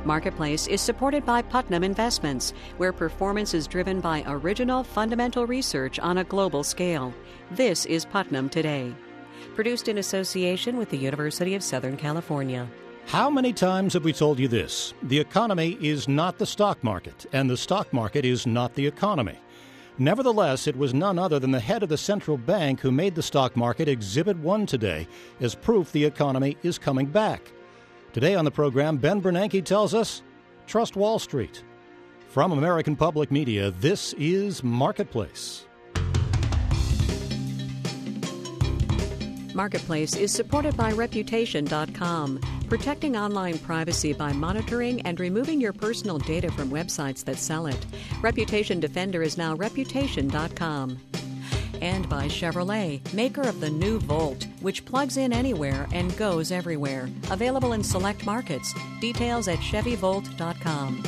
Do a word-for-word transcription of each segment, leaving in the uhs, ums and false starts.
Marketplace is supported by Putnam Investments, where performance is driven by original fundamental research on a global scale. This is Putnam Today. Produced in association with the University of Southern California. How many times have we told you this? The economy is not the stock market, and the stock market is not the economy. Nevertheless, it was none other than the head of the central bank who made the stock market Exhibit one today as proof the economy is coming back. Today on the program, Ben Bernanke tells us, trust Wall Street. From American Public Media, this is Marketplace. Marketplace is supported by Reputation dot com, protecting online privacy by monitoring and removing your personal data from websites that sell it. Reputation Defender is now Reputation dot com. And by Chevrolet, maker of the new Volt, which plugs in anywhere and goes everywhere. Available in select markets. Details at Chevy Volt dot com.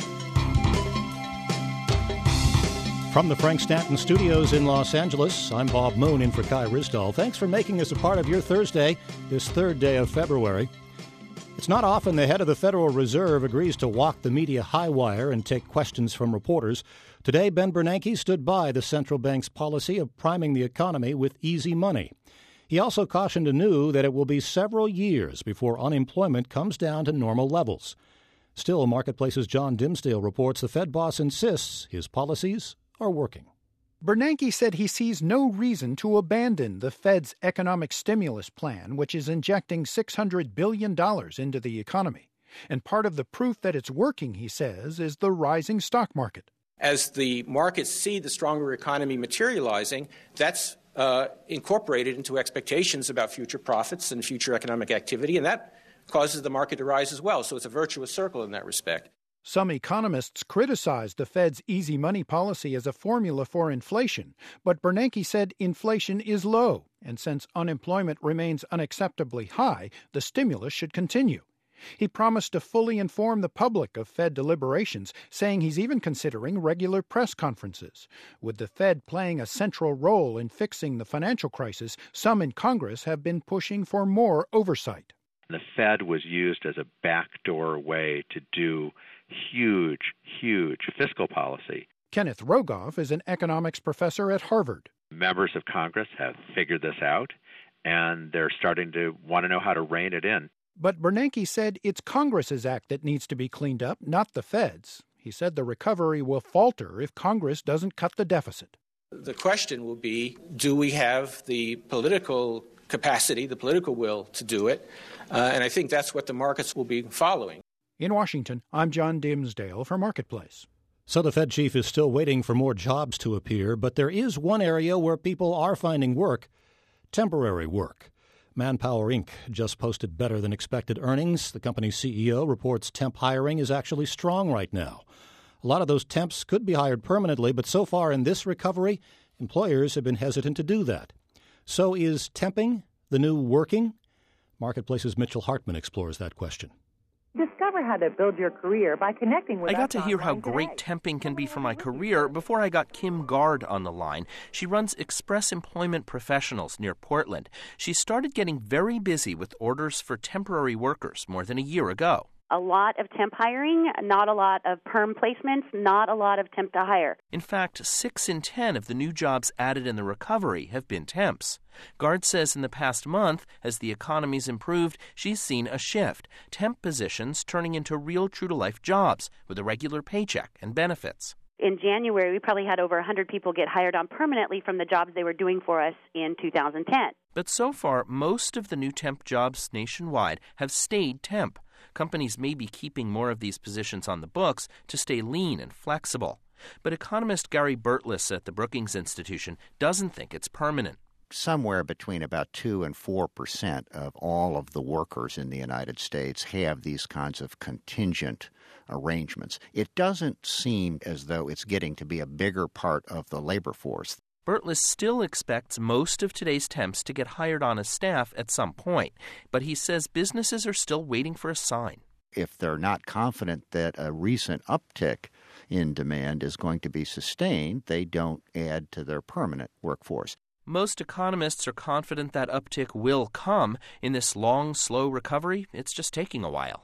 From the Frank Stanton Studios in Los Angeles, I'm Bob Moon in for Kai Ryssdal. Thanks for making us a part of your Thursday, this third day of February. It's not often the head of the Federal Reserve agrees to walk the media high wire and take questions from reporters. Today, Ben Bernanke stood by the central bank's policy of priming the economy with easy money. He also cautioned anew that it will be several years before unemployment comes down to normal levels. Still, Marketplace's John Dimsdale reports the Fed boss insists his policies are working. Bernanke said he sees no reason to abandon the Fed's economic stimulus plan, which is injecting six hundred billion dollars into the economy. And part of the proof that it's working, he says, is the rising stock market. As the markets see the stronger economy materializing, that's uh, incorporated into expectations about future profits and future economic activity, and that causes the market to rise as well. So it's a virtuous circle in that respect. Some economists criticized the Fed's easy money policy as a formula for inflation, but Bernanke said inflation is low, and since unemployment remains unacceptably high, the stimulus should continue. He promised to fully inform the public of Fed deliberations, saying he's even considering regular press conferences. With the Fed playing a central role in fixing the financial crisis, some in Congress have been pushing for more oversight. The Fed was used as a backdoor way to do huge, huge fiscal policy. Kenneth Rogoff is an economics professor at Harvard. Members of Congress have figured this out, and they're starting to want to know how to rein it in. But Bernanke said it's Congress's act that needs to be cleaned up, not the Fed's. He said the recovery will falter if Congress doesn't cut the deficit. The question will be, do we have the political capacity, the political will to do it? Uh, and I think that's what the markets will be following. In Washington, I'm John Dimsdale for Marketplace. So the Fed chief is still waiting for more jobs to appear, but there is one area where people are finding work, temporary work. Manpower Incorporated just posted better than expected earnings. The company's C E O reports temp hiring is actually strong right now. A lot of those temps could be hired permanently, but so far in this recovery, employers have been hesitant to do that. So is temping the new working? Marketplace's Mitchell Hartman explores that question. Discover how to build your career by connecting with us. I got to hear how today. great temping can be for my career before I got Kim Gard on the line. She runs Express Employment Professionals near Portland. She started getting very busy with orders for temporary workers more than a year ago. A lot of temp hiring, not a lot of perm placements, not a lot of temp to hire. In fact, six in ten of the new jobs added in the recovery have been temps. Gard says in the past month, as the economy's improved, she's seen a shift. Temp positions turning into real true-to-life jobs with a regular paycheck and benefits. In January, we probably had over one hundred people get hired on permanently from the jobs they were doing for us in two thousand ten. But so far, most of the new temp jobs nationwide have stayed temp. Companies may be keeping more of these positions on the books to stay lean and flexible. But economist Gary Burtless at the Brookings Institution doesn't think it's permanent. Somewhere between about two and four percent of all of the workers in the United States have these kinds of contingent arrangements. It doesn't seem as though it's getting to be a bigger part of the labor force. Burtless still expects most of today's temps to get hired on as staff at some point, but he says businesses are still waiting for a sign. If they're not confident that a recent uptick in demand is going to be sustained, they don't add to their permanent workforce. Most economists are confident that uptick will come. In this long, slow recovery, it's just taking a while.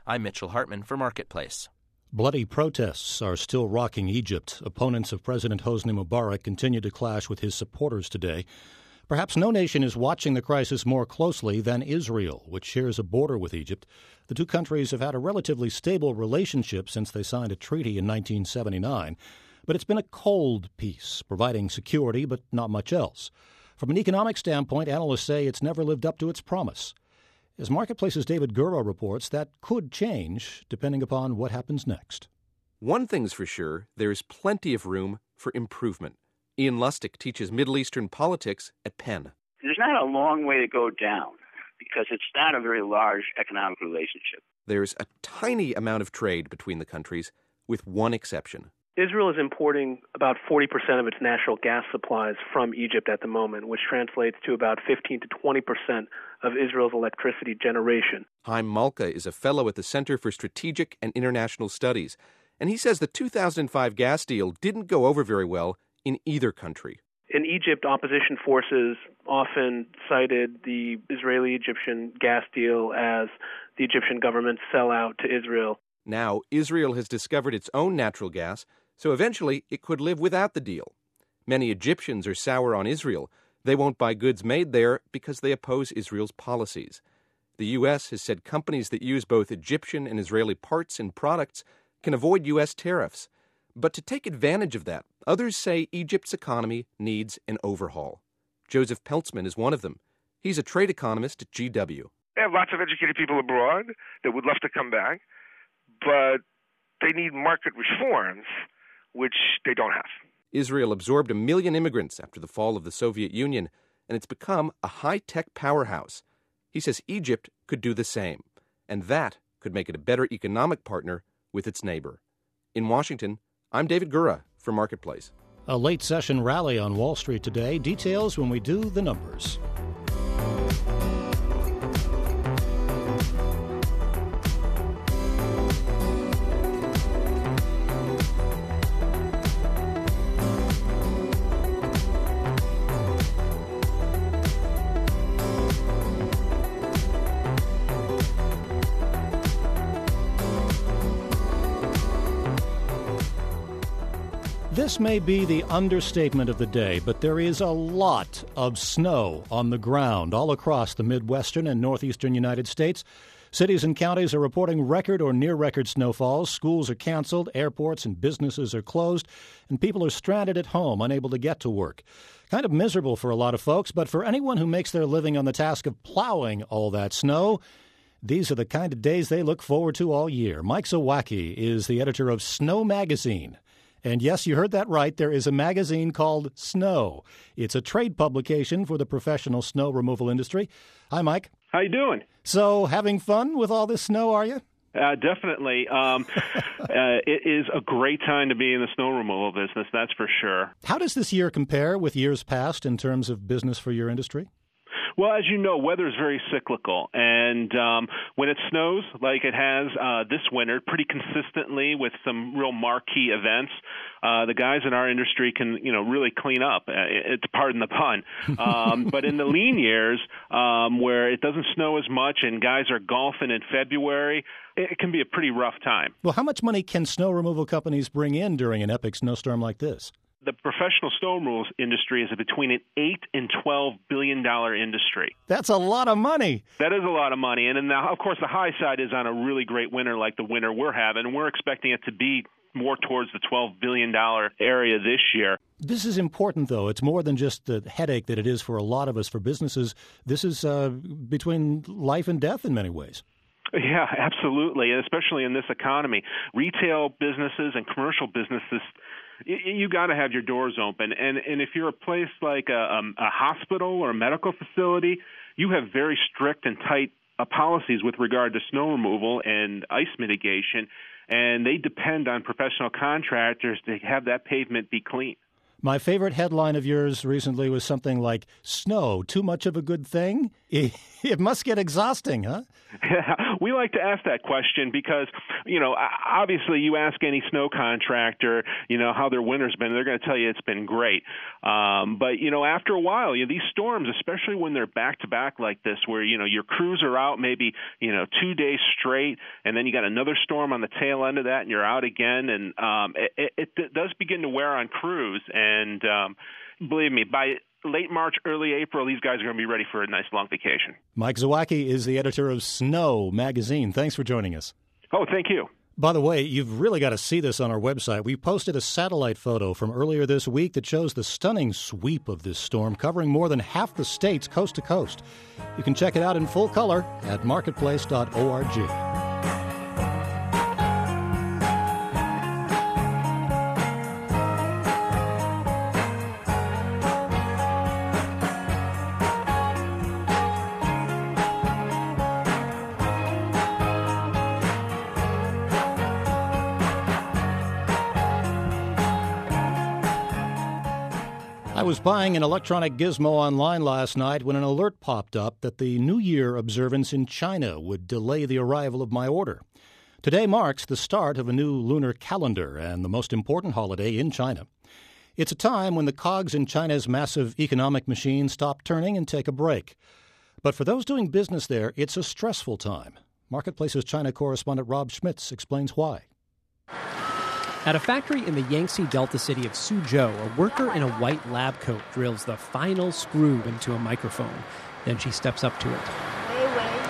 I'm Mitchell Hartman for Marketplace. Bloody protests are still rocking Egypt. Opponents of President Hosni Mubarak continue to clash with his supporters today. Perhaps no nation is watching the crisis more closely than Israel, which shares a border with Egypt. The two countries have had a relatively stable relationship since they signed a treaty in nineteen seventy-nine. But it's been a cold peace, providing security but not much else. From an economic standpoint, analysts say it's never lived up to its promise. As Marketplace's David Gura reports, that could change depending upon what happens next. One thing's for sure, there's plenty of room for improvement. Ian Lustig teaches Middle Eastern politics at Penn. There's not a long way to go down because it's not a very large economic relationship. There's a tiny amount of trade between the countries, with one exception. Israel is importing about forty percent of its natural gas supplies from Egypt at the moment, which translates to about fifteen to twenty percent of Israel's electricity generation. Haim Malka is a fellow at the Center for Strategic and International Studies, and he says the two thousand five gas deal didn't go over very well in either country. In Egypt, opposition forces often cited the Israeli-Egyptian gas deal as the Egyptian government's sellout to Israel. Now, Israel has discovered its own natural gas, so eventually it could live without the deal. Many Egyptians are sour on Israel. They won't buy goods made there because they oppose Israel's policies. The U S has said companies that use both Egyptian and Israeli parts and products can avoid U S tariffs. But to take advantage of that, others say Egypt's economy needs an overhaul. Joseph Peltzman is one of them. He's a trade economist at G W. They have lots of educated people abroad that would love to come back, but they need market reforms, which they don't have. Israel absorbed a million immigrants after the fall of the Soviet Union, and it's become a high-tech powerhouse. He says Egypt could do the same, and that could make it a better economic partner with its neighbor. In Washington, I'm David Gura for Marketplace. A late session rally on Wall Street today. Details when we do the numbers. This may be the understatement of the day, but there is a lot of snow on the ground all across the Midwestern and Northeastern United States. Cities and counties are reporting record or near-record snowfalls. Schools are canceled, airports and businesses are closed, and people are stranded at home, unable to get to work. Kind of miserable for a lot of folks, but for anyone who makes their living on the task of plowing all that snow, these are the kind of days they look forward to all year. Mike Zawacki is the editor of Snow Magazine. And yes, you heard that right. There is a magazine called Snow. It's a trade publication for the professional snow removal industry. Hi, Mike. How you doing? So, having fun with all this snow, are you? Uh, definitely. Um, uh, it is a great time to be in the snow removal business, that's for sure. How does this year compare with years past in terms of business for your industry? Well, as you know, weather is very cyclical, and um, when it snows like it has uh, this winter, pretty consistently with some real marquee events, uh, the guys in our industry can, you know, really clean up. Uh, it's pardon the pun. Um, but in the lean years, um, where it doesn't snow as much and guys are golfing in February, it can be a pretty rough time. Well, how much money can snow removal companies bring in during an epic snowstorm like this? The professional snow removal industry is between an eight and twelve billion dollar industry. That's a lot of money. That is a lot of money, and then now, of course, the high side is on a really great winter like the winter we're having, and we're expecting it to be more towards the twelve billion dollar area this year. This is important, though. It's more than just the headache that it is for a lot of us. For businesses, this is uh, between life and death in many ways. Yeah, absolutely, and especially in this economy. Retail businesses and commercial businesses, you got to have your doors open. And and if you're a place like a, um, a hospital or a medical facility, you have very strict and tight uh, policies with regard to snow removal and ice mitigation, and they depend on professional contractors to have that pavement be clean. My favorite headline of yours recently was something like, snow, too much of a good thing? It must get exhausting, huh? We like to ask that question because, you know, obviously you ask any snow contractor, you know, how their winter's been, they're going to tell you it's been great. Um, but, you know, after a while, you know, these storms, especially when they're back-to-back like this, where, you know, your crews are out maybe, you know, two days straight, and then you got another storm on the tail end of that, and you're out again, and um, it, it, it does begin to wear on crews. And um, believe me, by late March, early April, these guys are going to be ready for a nice long vacation. Mike Zawacki is the editor of Snow magazine. Thanks for joining us. Oh, thank you. By the way, you've really got to see this on our website. We posted a satellite photo from earlier this week that shows the stunning sweep of this storm covering more than half the states coast to coast. You can check it out in full color at marketplace dot org. I was buying an electronic gizmo online last night when an alert popped up that the New Year observance in China would delay the arrival of my order. Today marks the start of a new lunar calendar and the most important holiday in China. It's a time when the cogs in China's massive economic machine stop turning and take a break. But for those doing business there, it's a stressful time. Marketplace's China correspondent Rob Schmitz explains why. At a factory in the Yangtze Delta city of Suzhou, a worker in a white lab coat drills the final screw into a microphone. Then she steps up to it. Wei,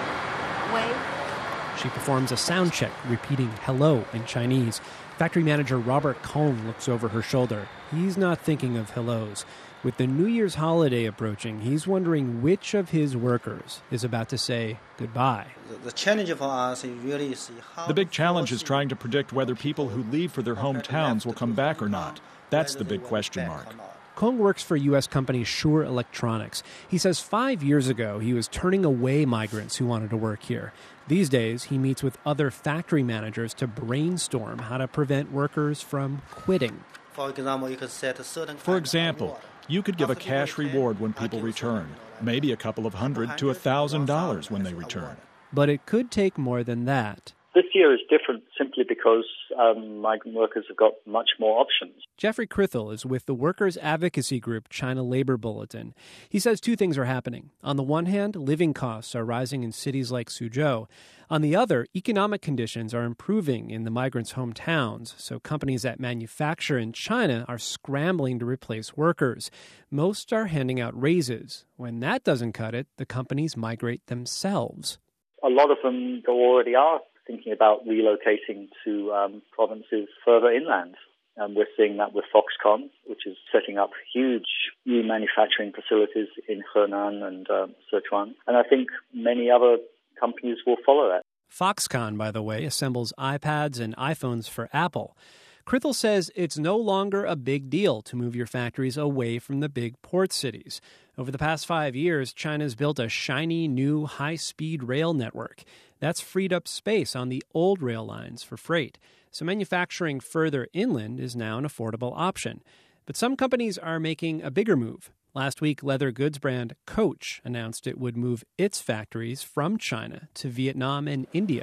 wei, wei. She performs a sound check, repeating hello in Chinese. Factory manager Robert Kong looks over her shoulder. He's not thinking of hellos. With the New Year's holiday approaching, he's wondering which of his workers is about to say goodbye. The challenge for us is really see how The big challenge is trying to predict whether people who leave for their hometowns will come back or not. That's the big question mark. Kong works for U S company Shure Electronics. He says five years ago he was turning away migrants who wanted to work here. These days, he meets with other factory managers to brainstorm how to prevent workers from quitting. For example, you could set a certain For example, you could give a cash reward when people return, maybe a couple of hundred to a thousand dollars when they return. But it could take more than that. This year is different simply because um, migrant workers have got much more options. Jeffrey Krithel is with the workers' advocacy group China Labor Bulletin. He says two things are happening. On the one hand, living costs are rising in cities like Suzhou. On the other, economic conditions are improving in the migrants' hometowns, so companies that manufacture in China are scrambling to replace workers. Most are handing out raises. When that doesn't cut it, the companies migrate themselves. A lot of them already are thinking about relocating to um, provinces further inland. And we're seeing that with Foxconn, which is setting up huge new manufacturing facilities in Henan and uh, Sichuan. And I think many other companies will follow that. Foxconn, by the way, assembles iPads and iPhones for Apple. Krithel says it's no longer a big deal to move your factories away from the big port cities. Over the past five years, China's built a shiny new high-speed rail network. That's freed up space on the old rail lines for freight. So manufacturing further inland is now an affordable option. But some companies are making a bigger move. Last week, leather goods brand Coach announced it would move its factories from China to Vietnam and India.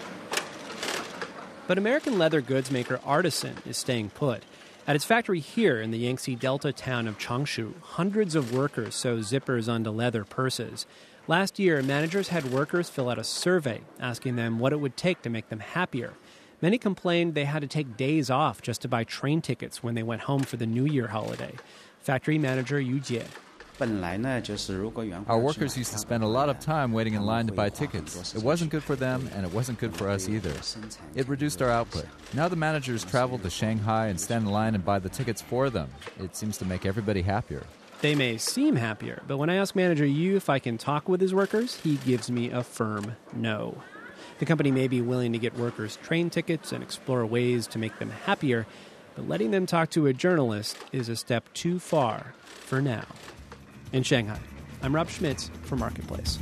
But American leather goods maker Artisan is staying put. At its factory here in the Yangtze Delta town of Changshu, hundreds of workers sew zippers onto leather purses. Last year, managers had workers fill out a survey asking them what it would take to make them happier. Many complained they had to take days off just to buy train tickets when they went home for the New Year holiday. Factory manager Yu Jie. Our workers used to spend a lot of time waiting in line to buy tickets. It wasn't good for them, and it wasn't good for us either. It reduced our output. Now the managers travel to Shanghai and stand in line and buy the tickets for them. It seems to make everybody happier. They may seem happier, but when I ask manager Yu if I can talk with his workers, he gives me a firm no. The company may be willing to get workers train tickets and explore ways to make them happier, but letting them talk to a journalist is a step too far for now. In Shanghai, I'm Rob Schmitz for Marketplace.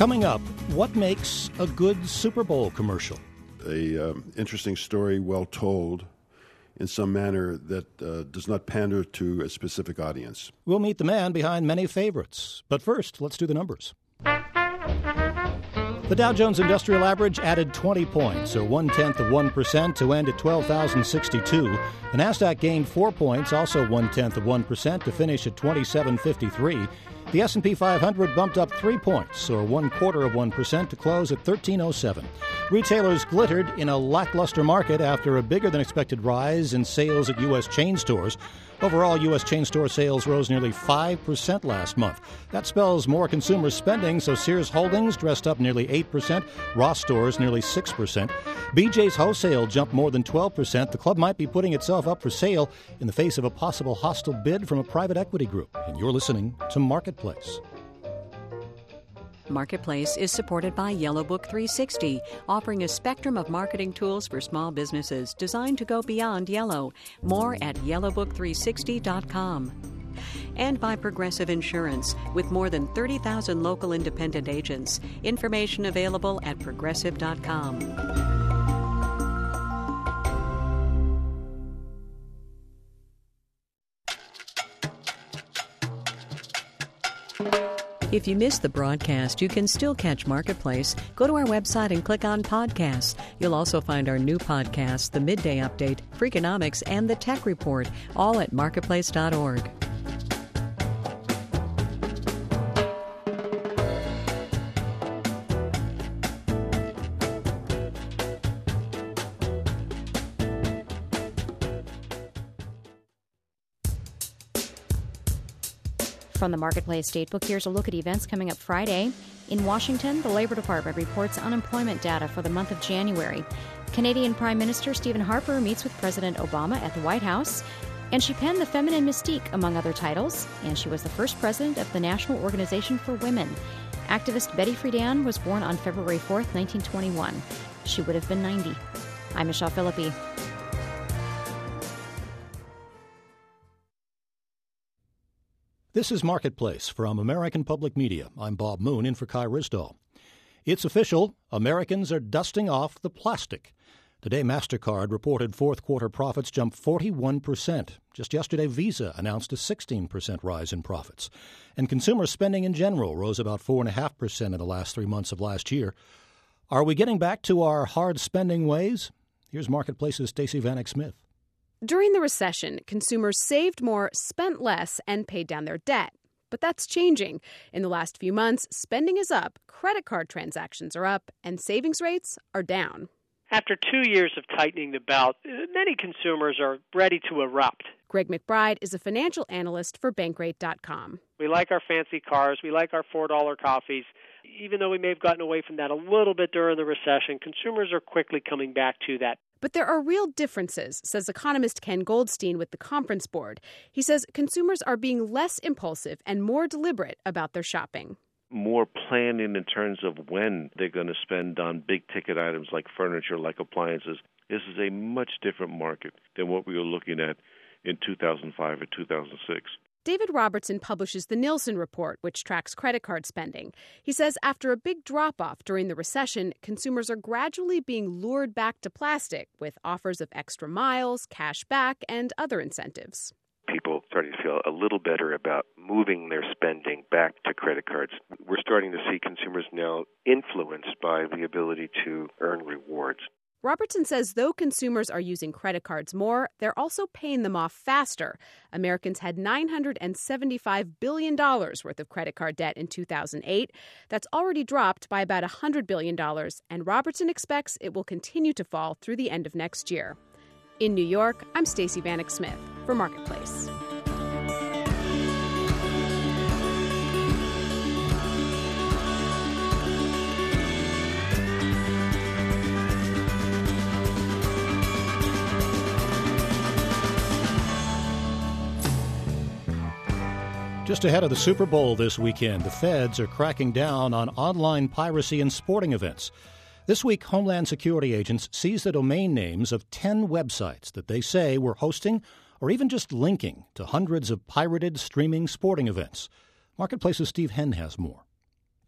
Coming up, what makes a good Super Bowl commercial? A um, interesting story, well told, in some manner that uh, does not pander to a specific audience. We'll meet the man behind many favorites. But first, let's do the numbers. The Dow Jones Industrial Average added twenty points, or one-tenth of one percent, to end at twelve thousand sixty-two. The Nasdaq gained four points, also one-tenth of one percent, to finish at twenty-seven fifty-three. The S and P five hundred bumped up three points, or one-quarter of one percent, to close at thirteen oh seven. Retailers glittered in a lackluster market after a bigger-than-expected rise in sales at U S chain stores. Overall, U S chain store sales rose nearly five percent last month. That spells more consumer spending, so Sears Holdings dressed up nearly eight percent, Ross Stores nearly six percent. B J's Wholesale jumped more than twelve percent. The club might be putting itself up for sale in the face of a possible hostile bid from a private equity group. And you're listening to Marketplace. Marketplace is supported by Yellowbook three sixty, offering a spectrum of marketing tools for small businesses designed to go beyond yellow. More at yellowbook three sixty dot com. And by Progressive Insurance, with more than thirty thousand local independent agents. Information available at progressive dot com. If you missed the broadcast, you can still catch Marketplace. Go to our website and click on Podcasts. You'll also find our new podcasts, The Midday Update, Freakonomics, and The Tech Report, all at marketplace dot org. From the Marketplace Statebook, here's a look at events coming up Friday. In Washington, the Labor Department reports unemployment data for the month of January. Canadian Prime Minister Stephen Harper meets with President Obama at the White House. And she penned The Feminine Mystique, among other titles. And she was the first president of the National Organization for Women. Activist Betty Friedan was born on February fourth, nineteen twenty-one. She would have been ninety. I'm Michelle Philippi. This is Marketplace from American Public Media. I'm Bob Moon, in for Kai Risdall. It's official. Americans are dusting off the plastic. Today, MasterCard reported fourth quarter profits jumped forty-one percent. Just yesterday, Visa announced a sixteen percent rise in profits. And consumer spending in general rose about four point five percent in the last three months of last year. Are we getting back to our hard spending ways? Here's Marketplace's Stacey Vanek Smith. During the recession, consumers saved more, spent less, and paid down their debt. But that's changing. In the last few months, spending is up, credit card transactions are up, and savings rates are down. After two years of tightening the belt, many consumers are ready to erupt. Greg McBride is a financial analyst for Bankrate dot com. We like our fancy cars. We like our four dollar coffees. Even though we may have gotten away from that a little bit during the recession, consumers are quickly coming back to that. But there are real differences, says economist Ken Goldstein with the Conference Board. He says consumers are being less impulsive and more deliberate about their shopping. More planning in terms of when they're going to spend on big-ticket items like furniture, like appliances. This is a much different market than what we were looking at in two thousand five or two thousand six. David Robertson publishes the Nielsen Report, which tracks credit card spending. He says after a big drop-off during the recession, consumers are gradually being lured back to plastic with offers of extra miles, cash back, and other incentives. People starting to feel a little better about moving their spending back to credit cards. We're starting to see consumers now influenced by the ability to earn rewards. Robertson says though consumers are using credit cards more, they're also paying them off faster. Americans had nine hundred seventy-five billion dollars worth of credit card debt in two thousand eight. That's already dropped by about one hundred billion dollars, and Robertson expects it will continue to fall through the end of next year. In New York, I'm Stacey Vanek Smith for Marketplace. Just ahead of the Super Bowl this weekend, the feds are cracking down on online piracy and sporting events. This week, Homeland Security agents seized the domain names of ten websites that they say were hosting or even just linking to hundreds of pirated streaming sporting events. Marketplace's Steve Henn has more.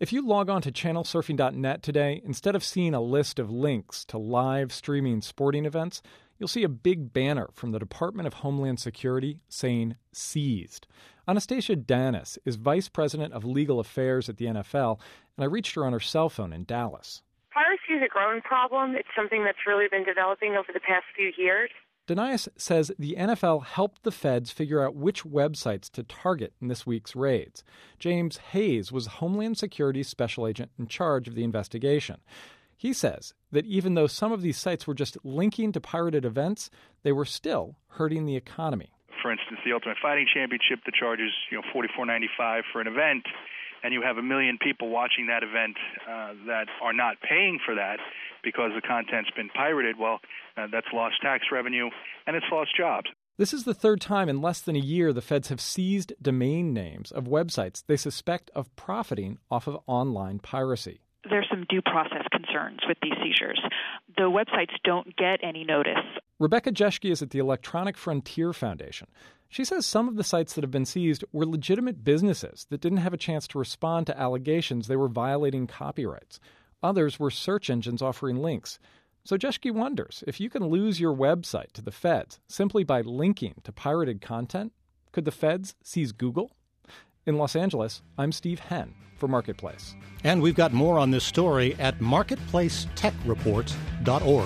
If you log on to channel surfing dot net today, instead of seeing a list of links to live streaming sporting events, you'll see a big banner from the Department of Homeland Security saying seized. Anastasia Danis is Vice President of Legal Affairs at the N F L, and I reached her on her cell phone in Dallas. Piracy is a growing problem. It's something that's really been developing over the past few years. Danis says the N F L helped the feds figure out which websites to target in this week's raids. James Hayes was Homeland Security's special agent in charge of the investigation. He says that even though some of these sites were just linking to pirated events, they were still hurting the economy. For instance, the Ultimate Fighting Championship that charges, you know, forty-four ninety-five for an event, and you have a million people watching that event uh, that are not paying for that because the content's been pirated. Well, uh, that's lost tax revenue, and it's lost jobs. This is the third time in less than a year the feds have seized domain names of websites they suspect of profiting off of online piracy. There's some due process concerns with these seizures. The websites don't get any notice. Rebecca Jeschke is at the Electronic Frontier Foundation. She says some of the sites that have been seized were legitimate businesses that didn't have a chance to respond to allegations they were violating copyrights. Others were search engines offering links. So Jeschke wonders if you can lose your website to the feds simply by linking to pirated content. Could the feds seize Google? In Los Angeles, I'm Steve Henn for Marketplace. And we've got more on this story at marketplace tech report dot org.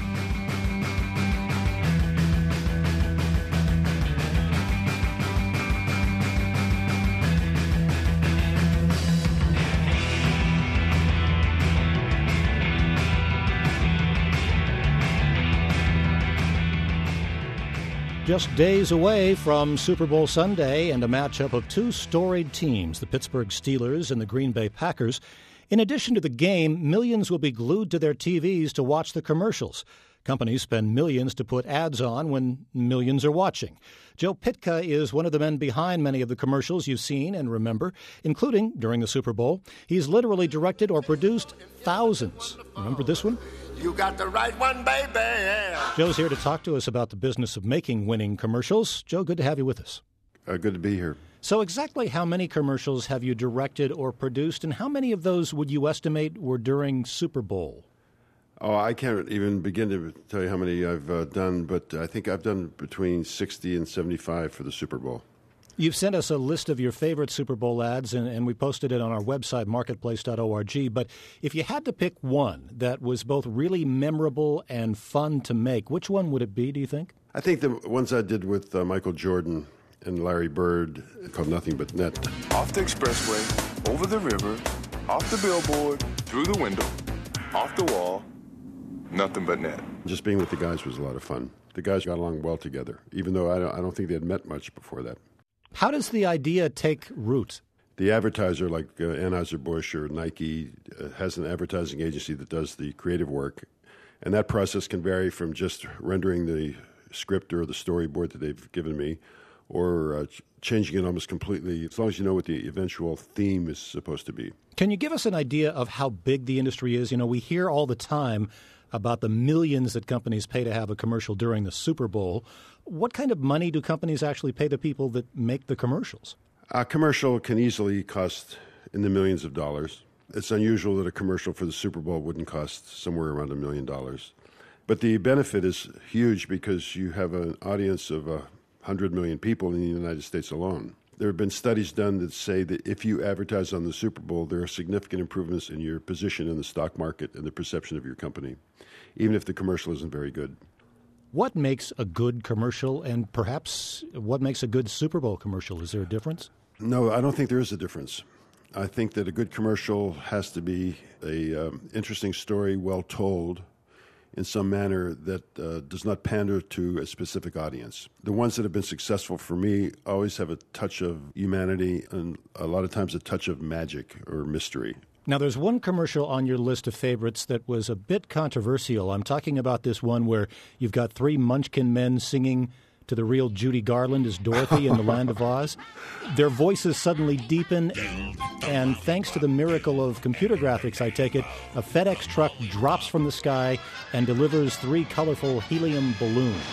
Just days away from Super Bowl Sunday and a matchup of two storied teams, the Pittsburgh Steelers and the Green Bay Packers. In addition to the game, millions will be glued to their T Vs to watch the commercials. Companies spend millions to put ads on when millions are watching. Joe Pytka is one of the men behind many of the commercials you've seen and remember, including during the Super Bowl. He's literally directed or produced thousands. Remember this one? You got the right one, baby. Joe's here to talk to us about the business of making winning commercials. Joe, good to have you with us. Uh, good to be here. So exactly how many commercials have you directed or produced, and how many of those would you estimate were during Super Bowl? Oh, I can't even begin to tell you how many I've uh, done, but I think I've done between sixty and seventy-five for the Super Bowl. You've sent us a list of your favorite Super Bowl ads, and, and we posted it on our website, marketplace dot org. But if you had to pick one that was both really memorable and fun to make, which one would it be, do you think? I think the ones I did with uh, Michael Jordan and Larry Bird, called Nothing But Net. Off the expressway, over the river, off the billboard, through the window, off the wall, nothing but net. Just being with the guys was a lot of fun. The guys got along well together, even though I don't, I don't think they had met much before that. How does the idea take root? The advertiser, like uh, Anheuser-Busch or Nike, uh, has an advertising agency that does the creative work. And that process can vary from just rendering the script or the storyboard that they've given me, or uh, ch- changing it almost completely, as long as you know what the eventual theme is supposed to be. Can you give us an idea of how big the industry is? You know, we hear all the time about the millions that companies pay to have a commercial during the Super Bowl. What kind of money do companies actually pay the people that make the commercials? A commercial can easily cost in the millions of dollars. It's unusual that a commercial for the Super Bowl wouldn't cost somewhere around a million dollars. But the benefit is huge because you have an audience of a hundred million people in the United States alone. There have been studies done that say that if you advertise on the Super Bowl, there are significant improvements in your position in the stock market and the perception of your company, even if the commercial isn't very good. What makes a good commercial, and perhaps what makes a good Super Bowl commercial? Is there a difference? No, I don't think there is a difference. I think that a good commercial has to be an um, interesting story, well told, in some manner that uh, does not pander to a specific audience. The ones that have been successful for me always have a touch of humanity and a lot of times a touch of magic or mystery. Now, there's one commercial on your list of favorites that was a bit controversial. I'm talking about this one where you've got three Munchkin men singing to the real Judy Garland as Dorothy in The Land of Oz. Their voices suddenly deepen, and thanks to the miracle of computer graphics, I take it, a FedEx truck drops from the sky and delivers three colorful helium balloons.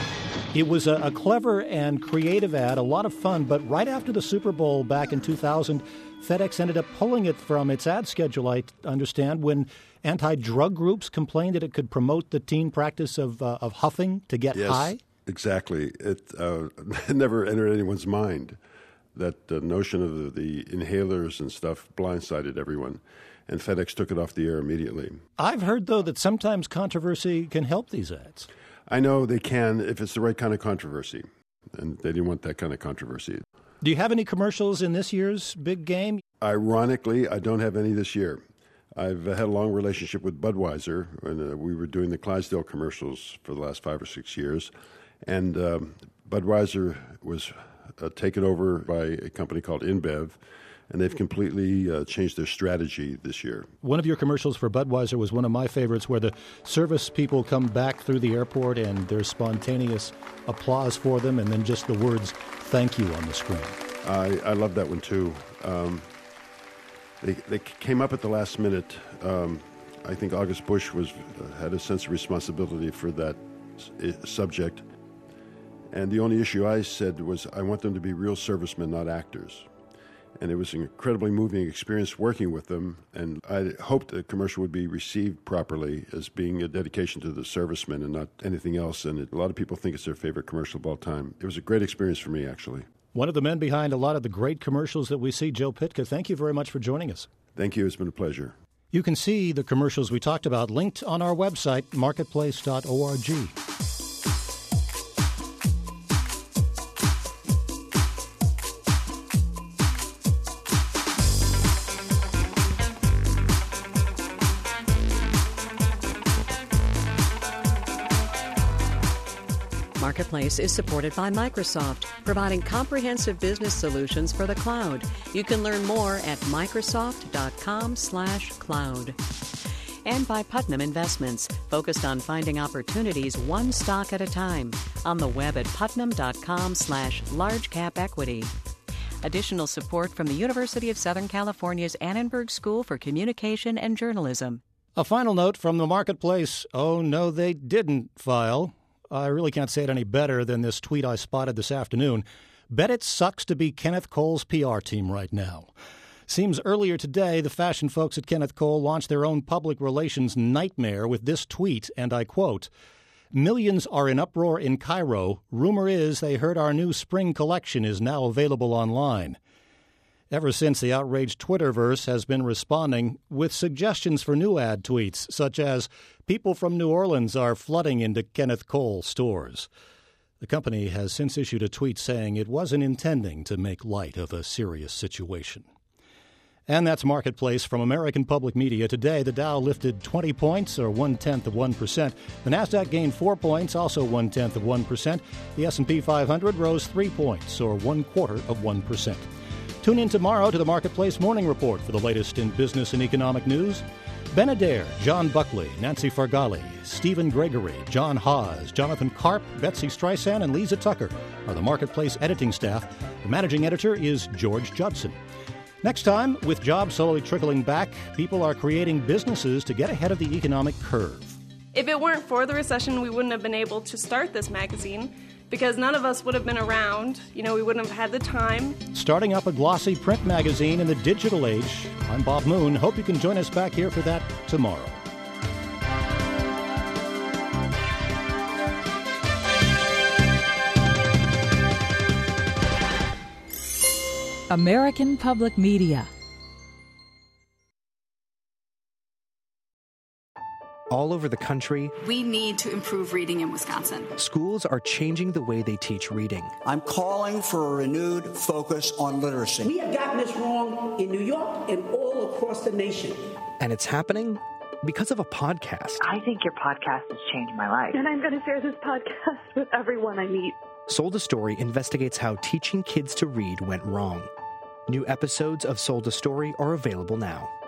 It was a, a clever and creative ad, a lot of fun, but right after the Super Bowl back in two thousand, FedEx ended up pulling it from its ad schedule, I understand, when anti-drug groups complained that it could promote the teen practice of uh, of huffing to get yes, high? Exactly. It, uh, it never entered anyone's mind. That the notion of the, the inhalers and stuff blindsided everyone, and FedEx took it off the air immediately. I've heard, though, that sometimes controversy can help these ads. I know they can if it's the right kind of controversy, and they didn't want that kind of controversy. Do you have any commercials in this year's big game? Ironically, I don't have any this year. I've had a long relationship with Budweiser, and uh, we were doing the Clydesdale commercials for the last five or six years, and um, Budweiser was Uh, taken over by a company called InBev, and they've completely uh, changed their strategy this year. One of your commercials for Budweiser was one of my favorites, where the service people come back through the airport and there's spontaneous applause for them, and then just the words "thank you" on the screen. I, I love that one too. Um, they, they came up at the last minute. Um, I think August Bush was uh, had a sense of responsibility for that s- subject. And the only issue I said was, I want them to be real servicemen, not actors. And it was an incredibly moving experience working with them. And I hoped the commercial would be received properly as being a dedication to the servicemen and not anything else. And it, a lot of people think it's their favorite commercial of all time. It was a great experience for me, actually. One of the men behind a lot of the great commercials that we see, Joe Pytka, thank you very much for joining us. Thank you. It's been a pleasure. You can see the commercials we talked about linked on our website, marketplace dot org. Marketplace is supported by Microsoft, providing comprehensive business solutions for the cloud. You can learn more at microsoft dot com slash cloud. And by Putnam Investments, focused on finding opportunities one stock at a time. On the web at putnam dot com slash large cap equity. Additional support from the University of Southern California's Annenberg School for Communication and Journalism. A final note from the Marketplace. Oh, no, they didn't file. I really can't say it any better than this tweet I spotted this afternoon. Bet it sucks to be Kenneth Cole's P R team right now. Seems earlier today, the fashion folks at Kenneth Cole launched their own public relations nightmare with this tweet, and I quote, "Millions are in uproar in Cairo. Rumor is they heard our new spring collection is now available online." Ever since, the outraged Twitterverse has been responding with suggestions for new ad tweets, such as, "People from New Orleans are flooding into Kenneth Cole stores." The company has since issued a tweet saying it wasn't intending to make light of a serious situation. And that's Marketplace from American Public Media. Today, the Dow lifted twenty points, or one-tenth of one percent. The Nasdaq gained four points, also one-tenth of one percent. The S and P five hundred rose three points, or one-quarter of one percent. Tune in tomorrow to the Marketplace Morning Report for the latest in business and economic news. Ben Adair, John Buckley, Nancy Fargali, Stephen Gregory, John Haas, Jonathan Karp, Betsy Streisand, and Lisa Tucker are the Marketplace editing staff. The managing editor is George Judson. Next time, with jobs slowly trickling back, people are creating businesses to get ahead of the economic curve. If it weren't for the recession, we wouldn't have been able to start this magazine because none of us would have been around. You know, we wouldn't have had the time. Starting up a glossy print magazine in the digital age. I'm Bob Moon. Hope you can join us back here for that tomorrow. American Public Media. All over the country, we need to improve reading in Wisconsin. Schools are changing the way they teach reading. I'm calling for a renewed focus on literacy. We have gotten this wrong in New York and all across the nation. And it's happening because of a podcast. I think your podcast has changed my life. And I'm going to share this podcast with everyone I meet. Sold a Story investigates how teaching kids to read went wrong. New episodes of Sold a Story are available now.